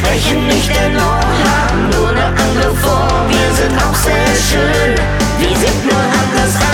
sprechen nicht der Not, haben nur eine andere Form. Wir sind auch sehr schön, wir sind nur anders